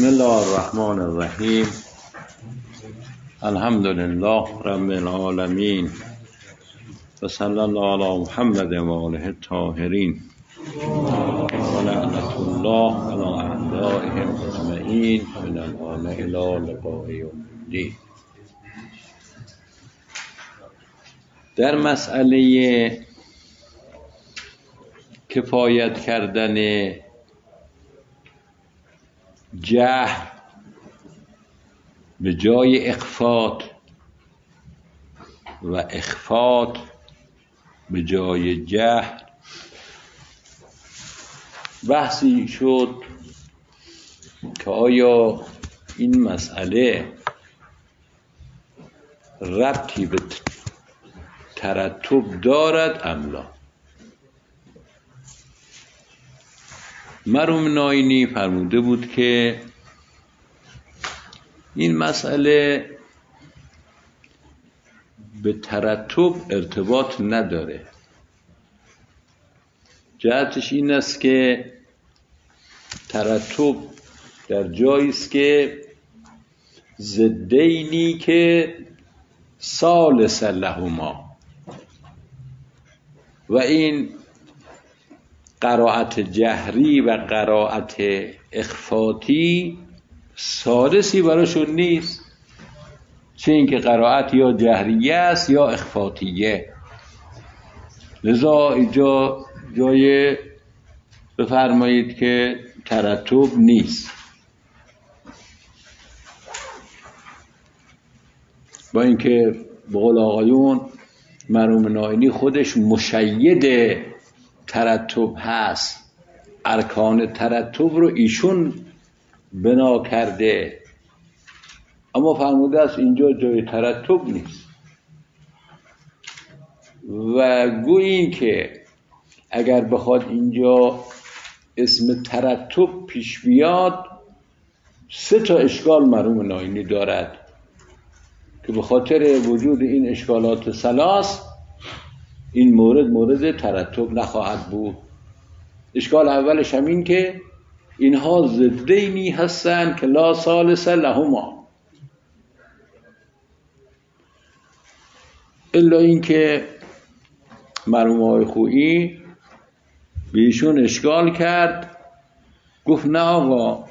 بسم الله الرحمن الرحیم. الحمد لله رب العالمین و صلی الله علی محمد و آله الطاهرین و لعنت الله علی اعدائهم اجمعین من الان الی لقاء یوم الدین. در مسئله کفایت کردن جهل به جای اخفات و اخفات به جای جهل بحثی شد که آیا این مسئله ربطی به ترتب دارد ام لا. مرحوم ناینی فرموده بود که این مسئله به ترتب ارتباط نداره. جهتش این است که ترتب در جایی است که ضدینی که ثالث لهما و این قرائت جهری و قرائت اخفاتی ثالثی براشون نیست، چه اینکه قرائت یا جهریه است یا اخفاتیه. لذا اینجا جای بفرمایید که ترتب نیست. با اینکه به قول آقایون مرحوم ناینی خودش مشید ترتب هست، ارکان ترتب رو ایشون بنا کرده، اما فرموده است اینجا جای ترتب نیست. و گویی این که اگر بخواد اینجا اسم ترتب پیش بیاد، 3 اشکال مرحوم ناینی دارد که به خاطر وجود این اشکالات ثلاث این مورد ترتب نخواهد بود. اشکال اولش همین که اینها ضدینی هستند که لا ثالث لهما، الا این که مرحوم آقای خویی به ایشون اشکال کرد، گفت نه آقا،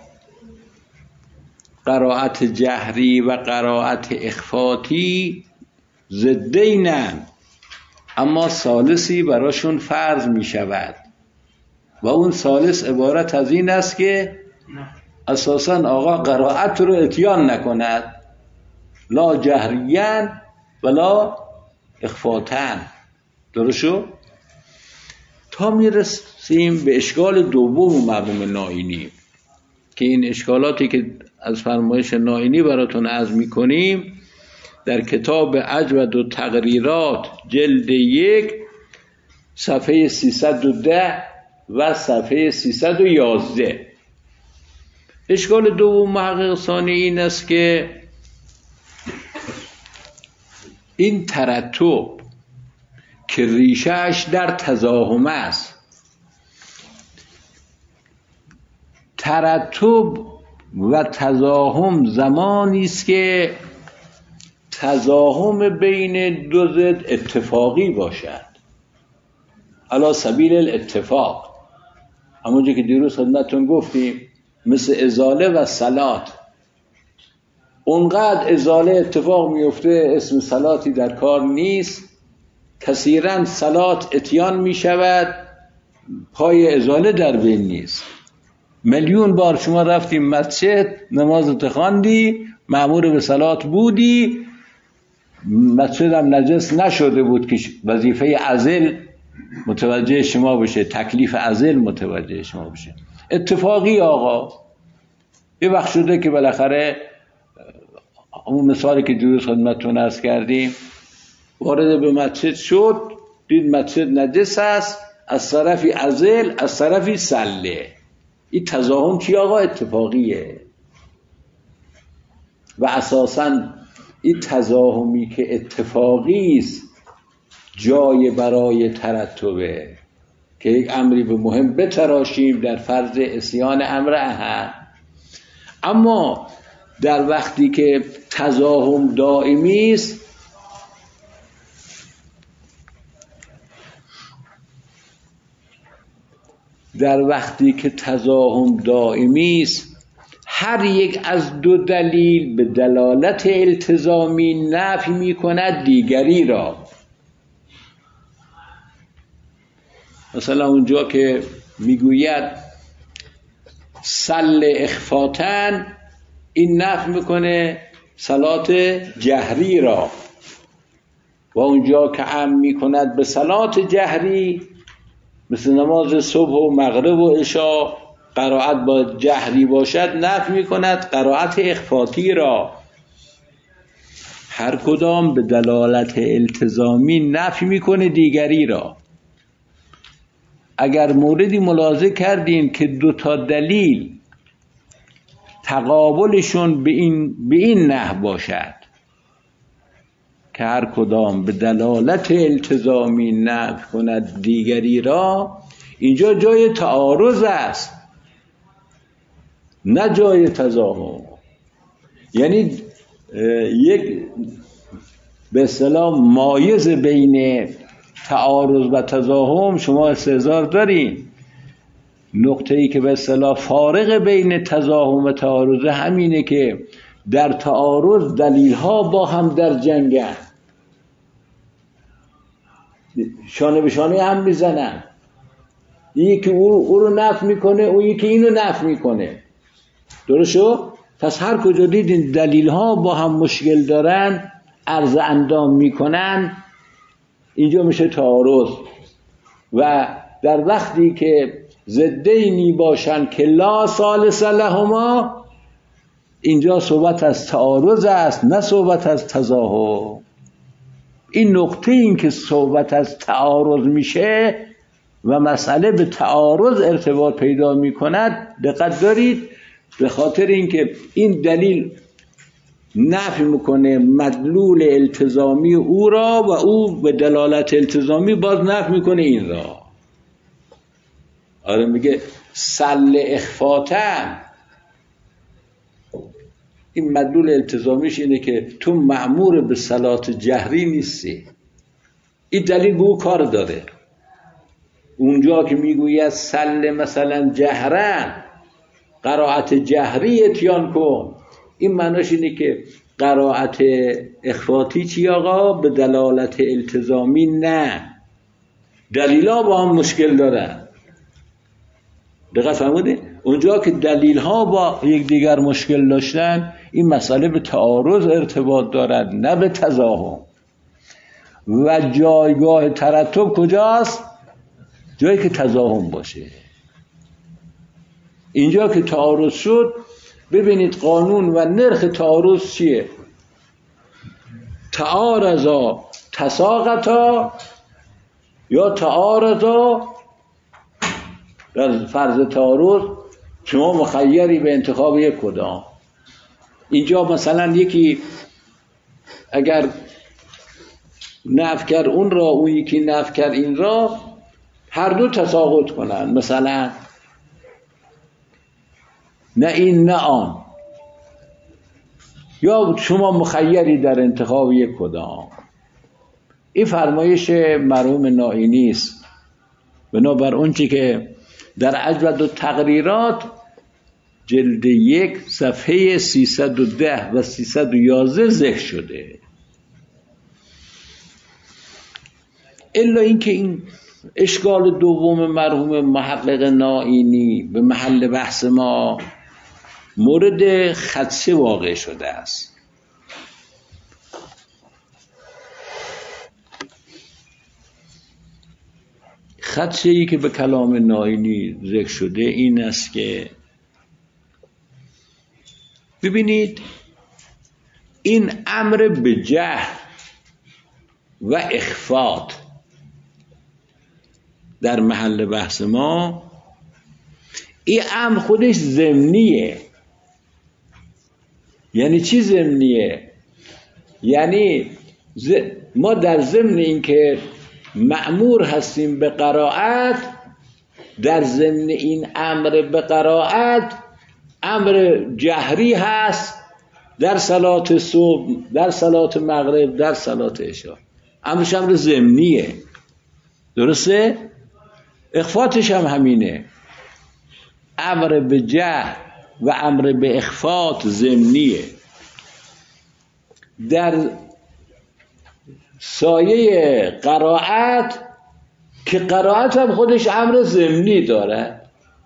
قرائت جهری و قرائت اخفاتی ضدینن، اما ثالثی براشون فرض می شود و اون ثالث عبارت از این است که اساساً آقا قرائت رو اتیان نکند، لا جهریان ولا اخفاتن. درستو؟ تا میرسیم به اشکال دوم مرحوم ناینی که این اشکالاتی که از فرمایش ناینی براتون عرض میکنیم در کتاب اجود و تقریرات جلد 1 صفحه 310 و صفحه 311. اشکال دوم محقق ثانی این است که این ترتب که ریشهش در تزاحم است، ترتب و تزاحم زمانی است که تزاحم بین دو ضد اتفاقی باشد، علی سبیل الاتفاق. همونجا که دیروز خدمتتون گفتیم مثل ازاله و صلات، اونقدر ازاله اتفاق میفته اسم صلاتی در کار نیست، کثیرا صلات اتیان می شود، پای ازاله در بین نیست. میلیون بار شما رفتیم مسجد، نمازت خواندی، مأمور به صلات بودی، مسجد هم نجس نشده بود که وظیفه عزل متوجه شما بشه، تکلیف عزل متوجه شما بشه. اتفاقی آقا یه وقت شده که بالاخره همون مثالی که دیروز خدمتتون عرض کردیم، وارد به مسجد شد، دید مسجد نجس است، از طرفی عزل از طرفی سله. این تزاحم چی آقا؟ اتفاقیه. و اساساً این تزاحمی که اتفاقی است جای برای ترتبه که یک امری به مهم بتراشیم در فرض عصیان امر احد. اما در وقتی که تزاحم دائمی است، هر یک از دو دلیل به دلالت التزامی نفی می کند دیگری را. مثلا اونجا که میگوید صل اخفاتن، این نفی میکنه صلات جهری را، و اونجا که عم میکند به صلات جهری، مثل نماز صبح و مغرب و عشاء قرائت با جهری باشد، نفی میکند قرائت اخفاتی را. هر کدام به دلالت التزامی نفی میکنه دیگری را. اگر موردی ملاحظه کردیم که دو تا دلیل تقابلشون به این نحو باشد که هر کدام به دلالت التزامی نفی کند دیگری را، اینجا جای تعارض است نه جای تزاحم. یعنی یک به اصطلاح مایز بین تعارض و تزاحم شما استحضار دارین. نقطه ای که به اصطلاح فارق بین تزاحم و تعارض همینه که در تعارض دلیل ها با هم در جنگن، شانه به شانه هم میزنن، یکی او رو نفی میکنه، اون یکی اینو نفی میکنه. درست شو؟ پس هر کجا دیدین دلیل ها با هم مشکل دارن، عرض اندام میکنن، اینجا میشه تعارض. و در وقتی که ضدینی باشن که لا ثالث لهما، اینجا صحبت از تعارض است نه صحبت از تزاحم. این نقطه این که صحبت از تعارض میشه و مسئله به تعارض ارتباط پیدا میکند، دقت دارید، به خاطر اینکه این دلیل نفی میکنه مدلول التزامی او را و او به دلالت التزامی باز نفی میکنه این را. آره میگه صل اخفاتن، این مدلول التزامیش اینه که تو مأمور به صلات جهری نیستی. این دلیل به او کار داره. اونجا که میگوید صل مثلا جهرن، قرائت جهری اتیان کن، این معناش اینه که قرائت اخفاتی چی آقا؟ به دلالت التزامی نه، دلیلا با هم مشکل دارن. دقیق فهمیدین؟ اونجا که دلیل ها با یکدیگر مشکل داشتن، این مسئله به تعارض ارتباط دارد نه به تزاحم. و جایگاه ترتب کجاست؟ جایی که تزاحم باشه. اینجا که تعارض شد، ببینید قانون و نرخ تعارض چیه؟ تعارضا تساقطا یا تعارضا. در فرض تعارض شما مخیری به انتخاب یک کدام. اینجا مثلا یکی اگر نفی کرد اون را، اون یکی نفی کرد این را، هر دو تساقط کنن، مثلا نه این نه آن، یا شما مخیری در انتخاب یک کدام. این فرمایش مرحوم نائینی است. بنابر اون چی که در اجود التقریرات جلد 1 صفحه 310 و 311 ذکر شده. الا اینکه این اشکال دوم مرحوم محقق نائینی به محل بحث ما مورد خدشه واقع شده است. خدشه‌ای که به کلام نائینی ذکر شده این است که ببینید این امر به جهر و اخفات در محل بحث ما، این امر خودش ضمنیه. یعنی چی ضمنیه؟ یعنی ما در ضمن این که مأمور هستیم به قرائت، در ضمن این امر به قرائت امر جهری هست در صلات صبح، در صلات مغرب، در صلات عشا. امرش امر ضمنیه، درسته؟ اخفاتش هم همینه. امر به جهر و امر به اخفات ضمنیه. در سایه قرائت که قرائت هم خودش امر ضمنی داره.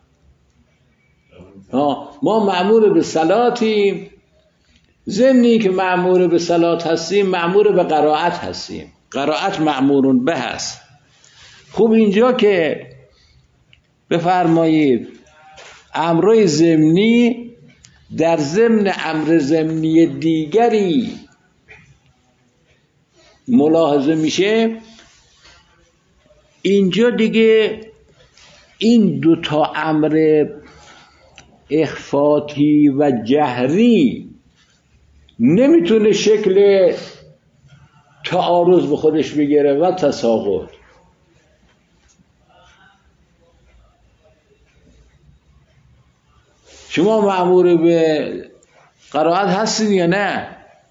ما مأمور به صلاتیم، ضمنی که مأمور به صلات هستیم مأمور به قرائت هستیم. قرائت مأمورون به هست. خوب اینجا که بفرمایید امرای ضمنی در ضمن امر ضمنی دیگری ملاحظه میشه، اینجا دیگه این دوتا امر اخفاتی و جهری نمیتونه شکل تعارض به خودش بگیره و تساقط. شما مأمور به قرائت هستین یا نه؟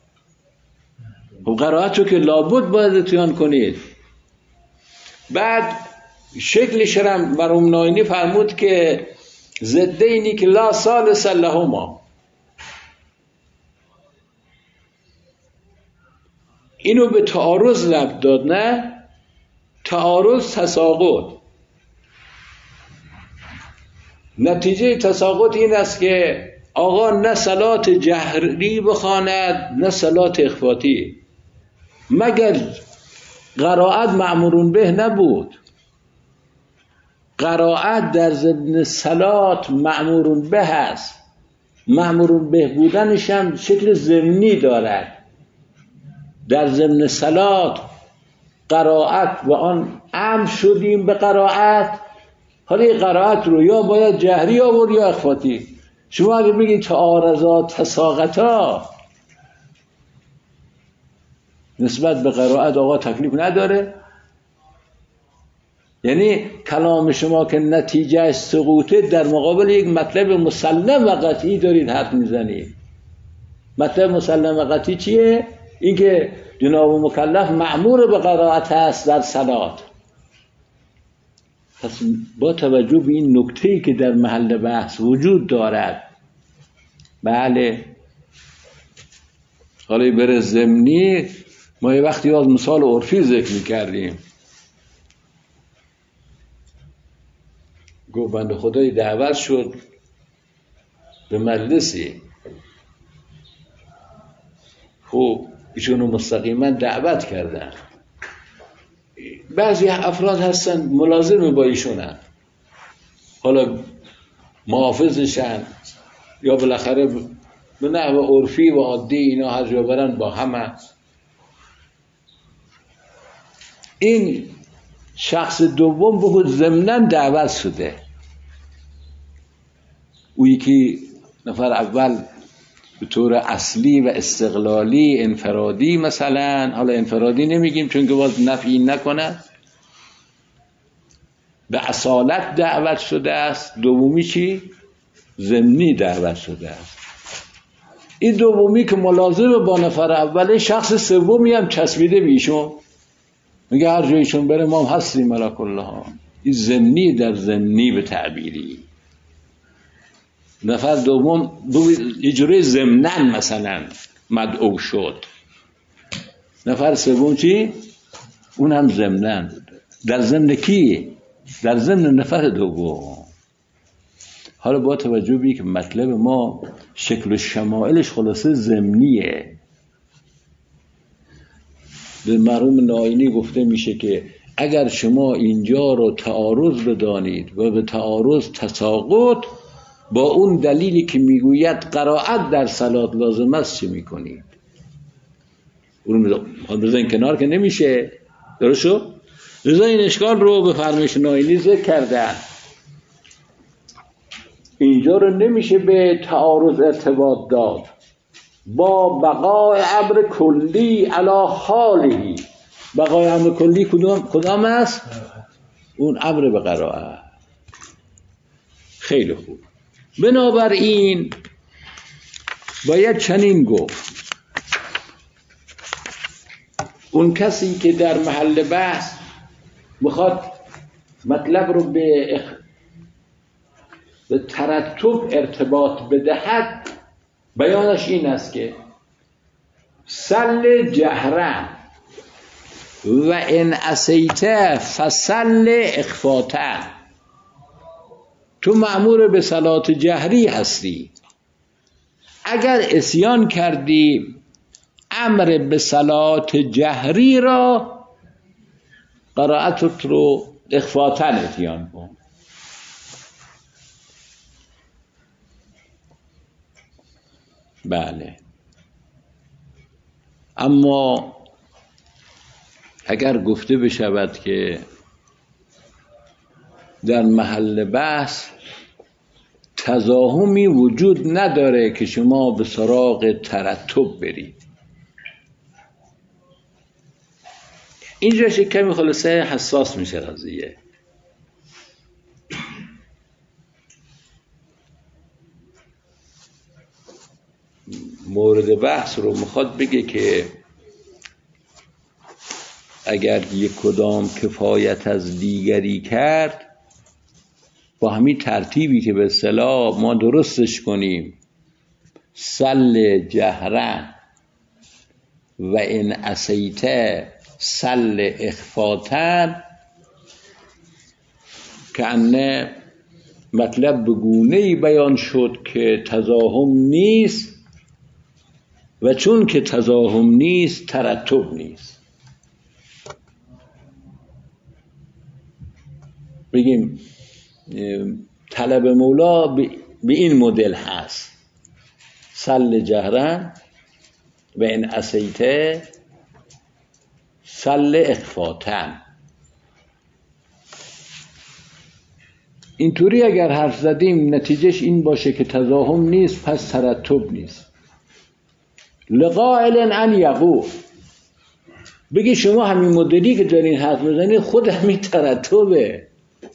خب قرائت رو که لابد باید اتیان کنید. بعد شکل شرم مرحوم ناینی فرمود که ضد اینی که لا ثالث لهما، اینو به تعارض لب داد. نه تعارض تساقط. نتیجه تساقط این است که آقا نه صلات جهری بخواند نه صلات اخفاتی، مگر قرائت مأمورون به نبود. قرائت در ضمن صلات مأمورون به هست. مأمورون به بودنش هم شکل ضمنی دارد. در ضمن صلات قرائت و آن امر شدیم به قرائت. حالا این قرائت رو یا باید جهری آورد یا اخفاتی. شما اگه بگید تعارضات تساقطا نسبت به قرائت آقا تکلیف نداره، یعنی کلام شما که نتیجه سقوطه در مقابل یک مطلب مسلم و قطعی دارید حرف میزنید. مطلب مسلم و قطعی چیه؟ این که جناب مکلف مأمور به قرائت هست در صلات. پس با توجه به این نکته‌ای که در محل بحث وجود دارد، بله حالا بره ضمنی، ما یه وقتی از مثال عرفی ذکر می‌کردیم. گفت بنده خدای دعوت شد به مجلسی، خب ایشونو مستقیما دعوت کردن. بعضی افراد هستن ملازم با ایشونن، حالا محافظشن یا بالاخره به نحو عرفی و عادی اینا هر جا برن با همه. این شخص دوم بود ضمناً دعوت شده. او یکی نفر اول به طور اصلی و استقلالی انفرادی، مثلا حالا انفرادی نمیگیم چون که باز نفی نکنه، به اصالت دعوت شده است. دومی چی؟ ضمنی دعوت شده است. این دومی که ملازم با نفر اوله، شخص سومی هم چسبیده بیشون، میگه هر جایشون بره ما هم هستیم ملک الله. این ضمنی در ضمنی به تعبیری. نفر دوم اجرای ضمناً مثلا مدعو شد. نفر سوم چی؟ اون هم ضمناً. در ضمن کی؟ در ضمن نفر دوم. حالا با توجه به که مطلب ما شکل و شمائلش خلاصه ضمنیه، به مرحوم ناینی گفته میشه که اگر شما اینجا رو تعارض بدانید و به تعارض تساقط، با اون دلیلی که میگوید قرائت در صلات لازم است چه میکنید؟ اون بزن کنار که نمیشه. درست شد؟ لذا این اشکال رو به فرمایش ناینی ذکر کردن. اینجا رو نمیشه به تعارض ارتباط داد با بقای امر کلی علی حاله. بقای امر کلی کدام است؟ اون امر به قرائت. خیلی خوب. بنابراین باید چنین گفت: اون کسی که در محل بحث میخواد مطلب رو به ترتب ارتباط بدهد، بیانش این است که سل جهرا و ان اسیت فسل اخفاتا. تو مأمور به صلات جهری هستی، اگر عصیان کردی امر به صلات جهری را قرائتت رو اخفاتا اتیان کن. بله، اما اگر گفته بشود که در محل بحث تزاحمی وجود نداره که شما به سراغ ترتب برید، اینجاش کمی خلاصه حساس میشه قضیه. مورد بحث رو میخواد بگه که اگر یک کدام کفایت از دیگری کرد، با همین ترتیبی که به اصطلاح ما درستش کنیم، سل جهرا و ان اسیت سل اخفاتا، که انه مطلب به گونه‌ای بیان شد که تزاحم نیست، و چون که تزاحم نیست ترتب نیست. بگیم طلب مولا به این مدل هست: سل جهرا و ان اسیت سل اخفاتا. اینطوری اگر حرف زدیم نتیجهش این باشه که تزاحم نیست، پس ترتب نیست. لقائل ان یقول، بگی شما همین مدلی که دارین حرف میزنید خود همین ترتبه،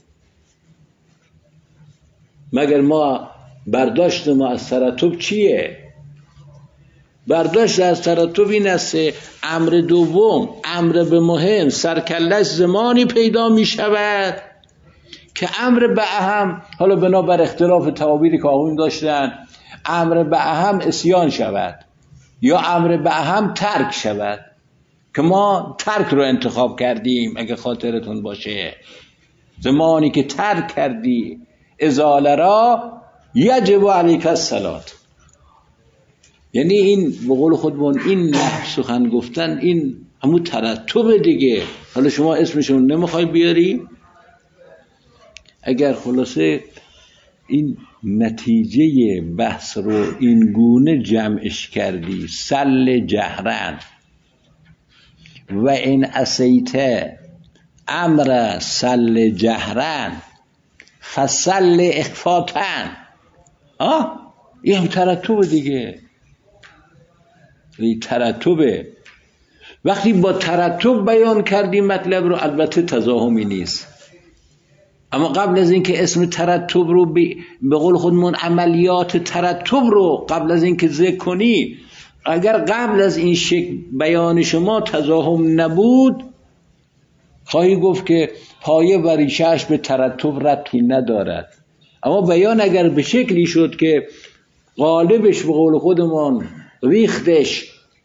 مگر ما برداشت ما از ترتب چیه؟ برداشت از ترتب این است: امر دوم، امر به مهم، سرکلش زمانی پیدا می شود که امر به اهم، حالا بنابر اختلاف تعابیری که آقایون داشتن، امر به اهم عصیان شود یا امر به اهم ترک شود، که ما ترک رو انتخاب کردیم. اگه خاطرتون باشه زمانی که ترک کردی ازاله را یجب علیک الصلات، یعنی این به قول خودمون این نحو سخن گفتن این همون ترتب دیگه. حالا شما اسمشون نمیخوای بیاری؟ اگر خلاصه این نتیجه بحث رو این گونه جمعش کردی: سل جهرن و ان اسیت امر سل جهرن فسل اخفاتن، این هم ترتب دیگه، این ترتبه. وقتی با ترتب بیان کردیم مطلب رو، البته تزاحمی نیست، اما قبل از اینکه اسم ترتب رو به قول خودمون عملیات ترتب رو قبل از اینکه ذکر کنی، اگر قبل از این شکل بیان شما تزاحم نبود، خواهی گفت که پایه و ریشه‌اش به ترتب ربطی ندارد. اما بیان اگر به شکلی شد که غالبش به قول خودمون ریختش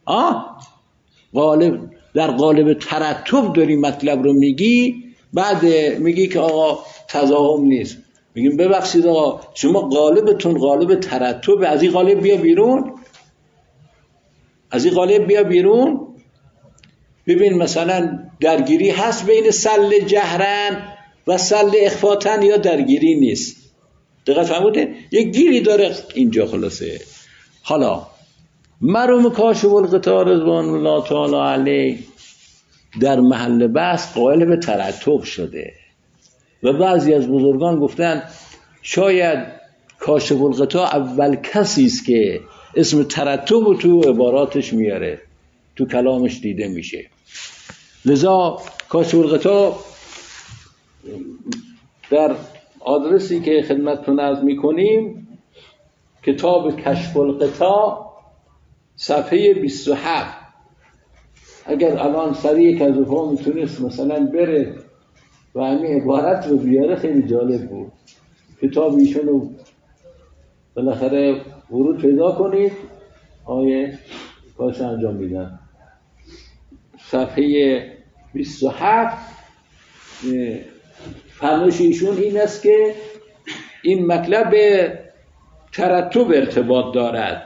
در قالب ترتب داری مطلب رو میگی، بعد میگی که آقا تزاحم نیست، میگیم ببخشید آقا شما قالبتون قالب ترتب، از این قالب بیا بیرون، از این قالب بیا بیرون. ببین مثلا درگیری هست بین سل جهرن و سل اخفاتن یا درگیری نیست؟ دقیق فهموده؟ یک گیری داره اینجا. خلاصه حالا مرحوم کاشف الغطا رضوان الله تعالی علیه در محل بحث قائل به ترتب شده و بعضی از بزرگان گفتن شاید کاشف الغطا اول کسی است که اسم ترتب رو تو عباراتش میاره، تو کلامش دیده میشه. لذا کاشف الغطا در آدرسی که خدمتتون عرض میکنیم کتاب کشف الغطا صفحه 27. اگر الان سر یک از اونها میتونست مثلا بره و همین عبارت رو بیاره خیلی جالب بود. کتاب ایشون رو بالاخره ورود پیدا کنید، آیه کارش انجام میدن. صفحه 27 فرمایش ایشون این است که این مطلب به ترتب ارتباط دارد.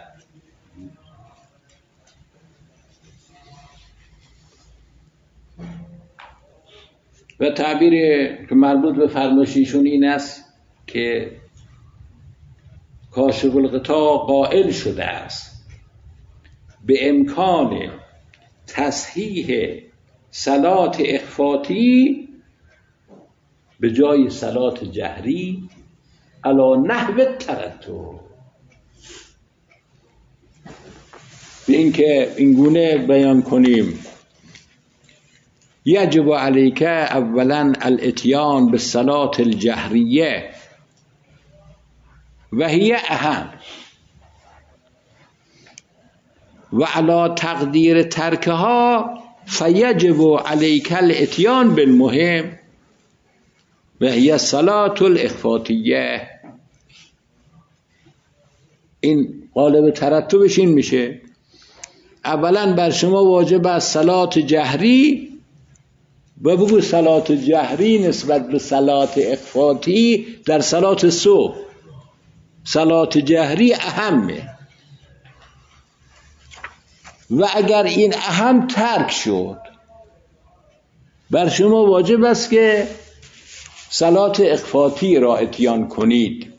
و تعبیر که مربوط به فرمایش ایشون این است که کاشف الغطا قائل شده است به امکان تصحیح صلات اخفاتی به جای صلات جهری علی نحو ترتب. به اینکه اینگونه بیان کنیم یجب علیک اولا الاتیان بالصلات الجهریه و هی اهم و علی تقدیر ترکها فیجب علیک الاتیان بالمهم و هی الصلات الاخفاتیه. این قالب ترتبش این میشه: اولا بر شما واجب است صلات جهری، و بگو صلات جهری نسبت به صلات اخفاتی در صلات صبح صلات جهری اهمه، و اگر این اهم ترک شد بر شما واجب است که صلات اخفاتی را اتیان کنید.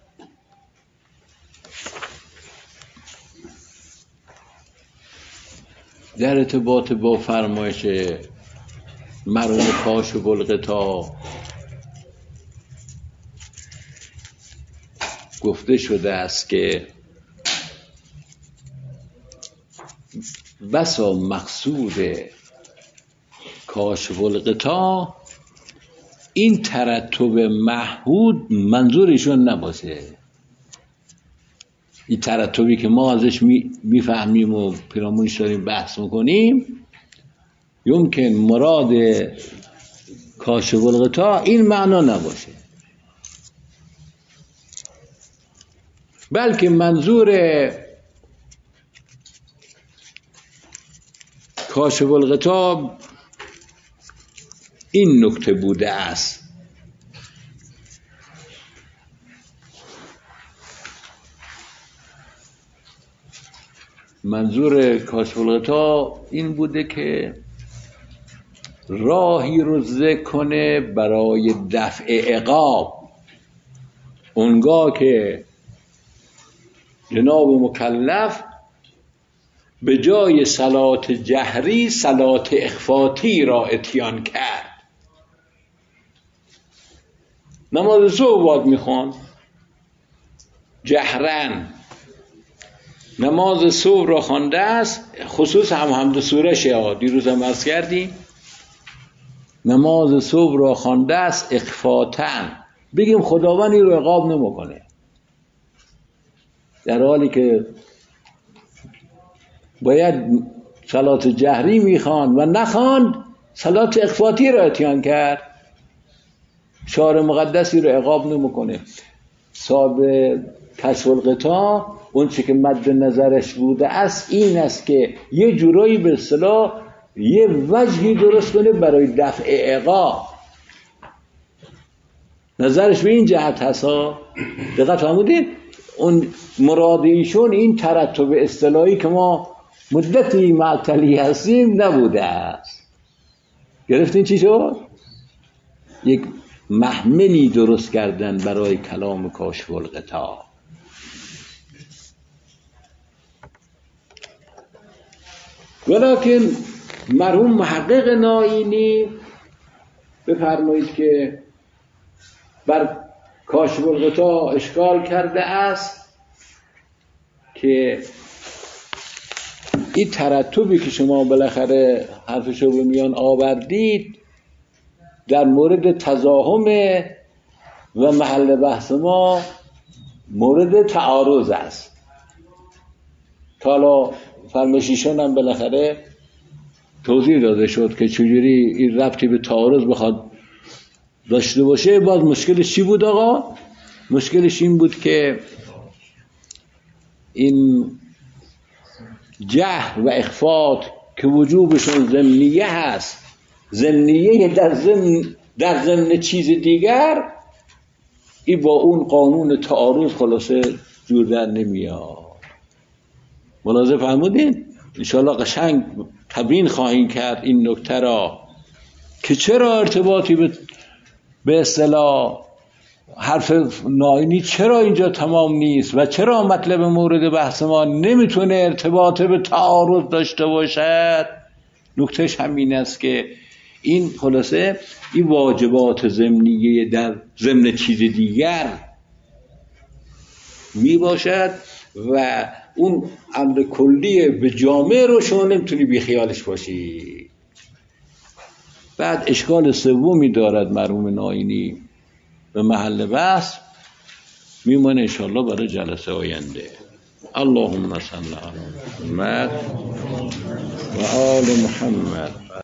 در ارتباط با فرمایش مرحوم کاشف الغطا گفته شده است که بسا مقصود کاشف الغطا این ترتب محمود منظورشون نباشه. این ترتبی که ما ازش میفهمیم و پیرامونش داریم بحث میکنیم یمکن مراد کاشف الغطا این معنا نباشه، بلکه منظور کاشف الغطا این نکته بوده است: منظور کاشف الغطا این بوده که راهی رو ذکر کنه برای دفع عقاب اونگاه که جناب مکلف به جای صلات جهری صلات اخفاتی را اتیان کرد. نماز صبح باید میخوان جهرن، نماز صبح را خوانده است، خصوص حمد سوره شه، دیروز هم عرض کردیم نماز صبح را خوانده است اخفاتن، بگیم خداوند این رو عقاب نمیکنه، در حالی که باید صلات جهری میخوان و نخواند صلات اخفاتی را اتیان کرد، شعار مقدسی رو عقاب نمیکنه. صاحب کشف الغطا اون چی که مد نظرش بوده است این است که یه جورایی به اصطلاح یه وجهی درست کنه برای دفع عقاب. نظرش به این جهت هست ها. دقت فرمودید؟ اون مراد ایشون این ترتب اصطلاحی که ما مدتی معطلی هستیم نبوده است. گرفتین چی شد؟ یک محملی درست کردن برای کلام کاشف الغطا. ولیکن مرحوم محقق ناینی بفرمایید که بر کاشف الغطا اشکال کرده است که این ترتبی که شما بالاخره حرفشو به میان آوردید در مورد تزاحم و محل بحث ما مورد تعارض است. تا حالا فرمایشیشون هم بالاخره توضیح داده شد که چجوری این ربطی به تعارض بخواد داشته باشه. باز مشکلش چی بود آقا؟ مشکلش این بود که این جهر و اخفات که وجوبشون ضمنیه هست، ضمنیه در ضمن چیز دیگر، این با اون قانون تعارض خلاصه جور در نمیاد. ملاحظه فرمودین؟ انشاءالله قشنگ تبیین خواهیم کرد این نکته را که چرا ارتباطی به اصطلاح حرف ناینی چرا اینجا تمام نیست و چرا مطلب مورد بحث ما نمیتونه ارتباط به تعارض داشته باشد. نکتهش همین است که این خلاصه این واجبات ضمنیه در ضمن چیز دیگر می باشد و اون امر کلی به جامع رو شما نمیتونی بی خیالش باشی. بعد اشکال سومی دارد مرحوم ناینی به محل بحث، میمونه انشاءالله برای جلسه آینده. اللهم صل علی محمد و آل محمد.